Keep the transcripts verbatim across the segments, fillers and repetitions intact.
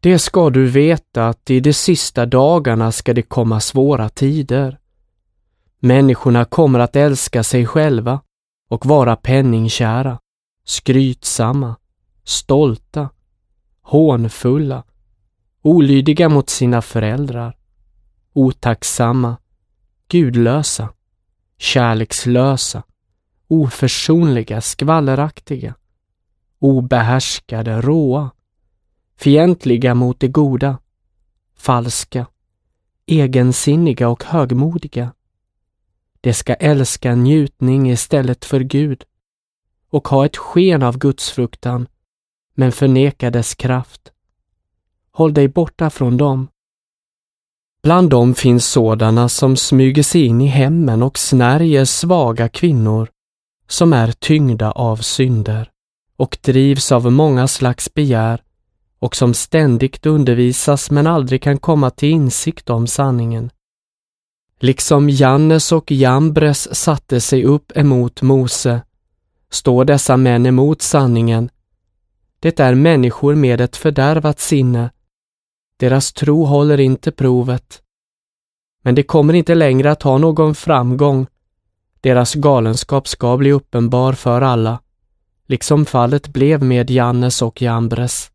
Det ska du veta att i de sista dagarna ska det komma svåra tider. Människorna kommer att älska sig själva och vara penningkära, skrytsamma, stolta, hånfulla, olydiga mot sina föräldrar, otacksamma, gudlösa, kärlekslösa, oförsonliga, skvalleraktiga, obehärskade, råa, fientliga mot det goda, falska, egensinniga och högmodiga. De ska älska njutning istället för Gud och ha ett sken av gudsfruktan, men förneka dess kraft. Håll dig borta från dem. Bland dem finns sådana som smyger sig in i hemmen och snärjer svaga kvinnor som är tyngda av synder och drivs av många slags begär och som ständigt undervisas men aldrig kan komma till insikt om sanningen. Liksom Jannes och Jambres satte sig upp emot Mose, står dessa män emot sanningen. Det är människor med ett fördärvat sinne. Deras tro håller inte provet. Men det kommer inte längre att ha någon framgång. Deras galenskap ska bli uppenbar för alla, liksom fallet blev med Jannes och Jambres.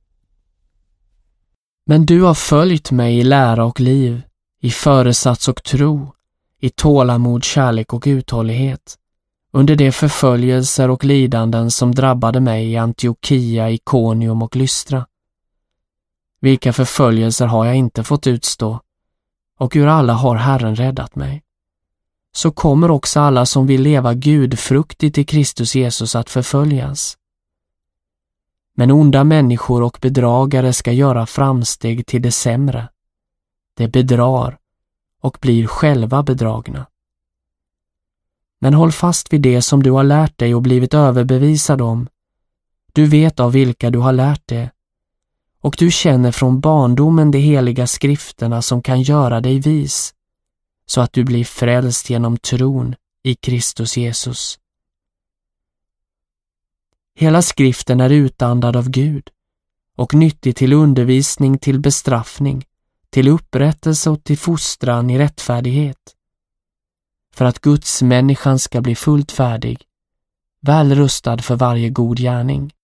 Men du har följt mig i lära och liv, i föresats och tro, i tålamod, kärlek och uthållighet, under de förföljelser och lidanden som drabbade mig i Antiochia, Ikonium och Lystra. Vilka förföljelser har jag inte fått utstå, och ur alla har Herren räddat mig. Så kommer också alla som vill leva gudfruktigt i Kristus Jesus att förföljas. Men onda människor och bedragare ska göra framsteg till det sämre. De bedrar och blir själva bedragna. Men håll fast vid det som du har lärt dig och blivit överbevisad om. Du vet av vilka du har lärt det. Och du känner från barndomen de heliga skrifterna som kan göra dig vis, så att du blir frälst genom tron i Kristus Jesus. Hela skriften är utandad av Gud och nyttig till undervisning, till bestraffning, till upprättelse och till fostran i rättfärdighet, för att Guds människan ska bli fullt färdig, väl rustad för varje god gärning.